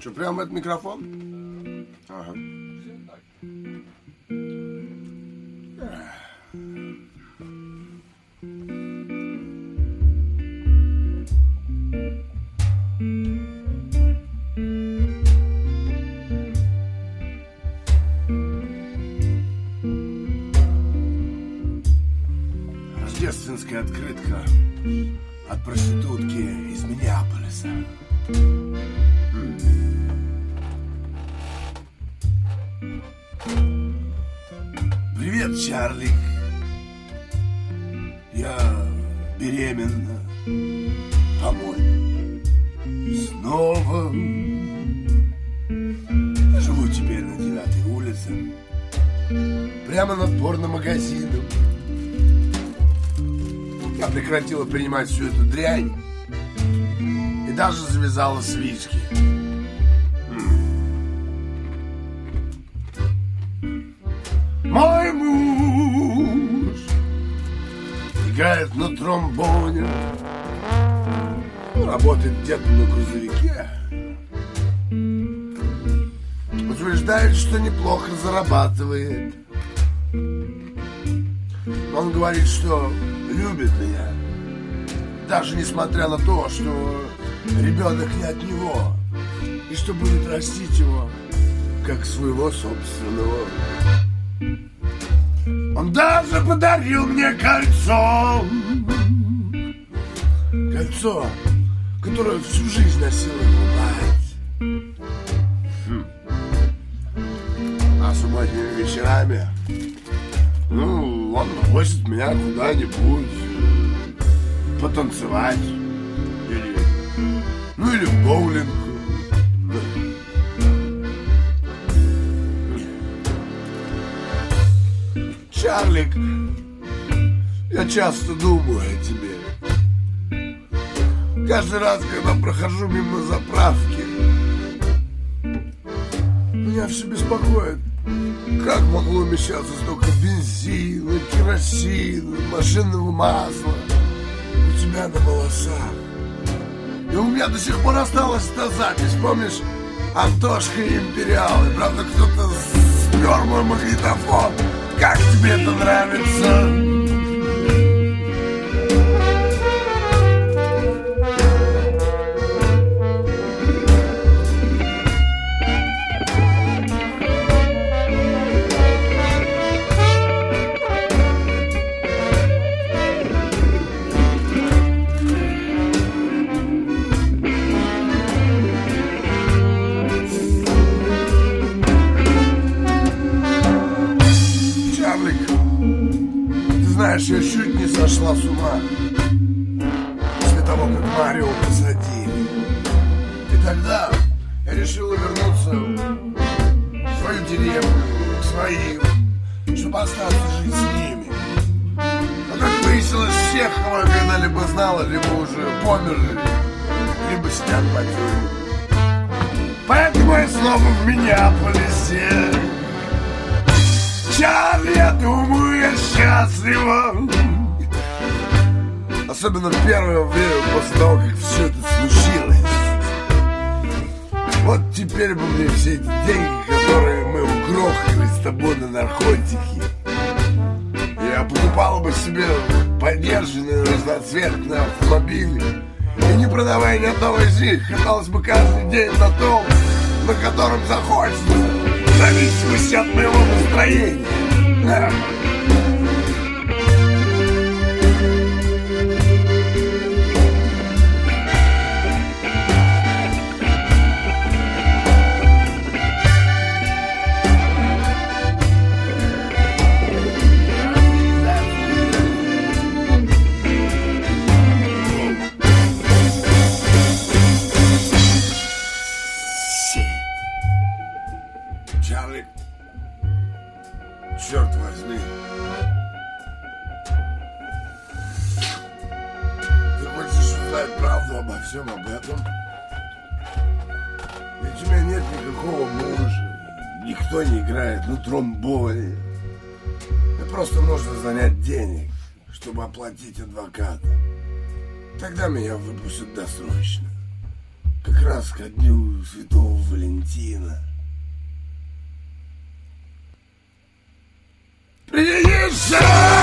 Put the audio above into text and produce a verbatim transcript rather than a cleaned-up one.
Что, прямо в этот микрофон? Ага. Рождественская открытка от проститутки из Миннеаполиса. Привет, Чарли. Я беременна, по-моему, снова. Живу теперь на девятой улице, прямо над порномагазином. Я прекратила принимать всю эту дрянь и даже завязала с виски. Мой муж играет на тромбоне, работает где-то на грузовике, утверждает, что неплохо зарабатывает. Он говорит, что любит меня, даже несмотря на то, что ребенок не от него, и что будет растить его как своего собственного. Он даже подарил мне кольцо. Кольцо, которое всю жизнь носила его мать. Хм. А субботними вечерами, ну, он возит меня куда-нибудь потанцевать. Или, ну, или в боулинг. Чарлик, я часто думаю о тебе. Каждый раз, когда прохожу мимо заправки, меня все беспокоит. Как могло умещаться столько бензина, керосина, машинного масла у тебя на волосах? И у меня до сих пор осталась та запись, помнишь? Антошка и Империал. И правда кто-то спер мой магнитофон. Как тебе это нравится? Знаешь, я чуть не сошла с ума после того, как Марио посадили. И тогда я решила вернуться в свою деревню, к своим, чтобы остаться жить с ними. Но, как выяснилось, всех, кого я когда-либо знала, либо уже померли, либо сидят по тюрьме. Поэтому я снова в Миннеаполисе. Чарли, я думаю, я счастлива. Особенно в первое время после того, как все это случилось. Вот теперь бы мне все эти деньги, которые мы угрохали с тобой на наркотики, я покупала бы себе подержанные разноцветные автомобили и, не продавая ни одного из них, каталась бы каждый день на том, на котором захочется, в зависимости от моего настроения. Да. Чарли, черт возьми, ты хочешь узнать правду обо всем об этом? Ведь у меня нет никакого мужа, никто не играет на тромбоне. Мне просто нужно занять денег, чтобы оплатить адвоката. Тогда меня выпустят досрочно. как раз ко дню Святого Валентина. Принеси!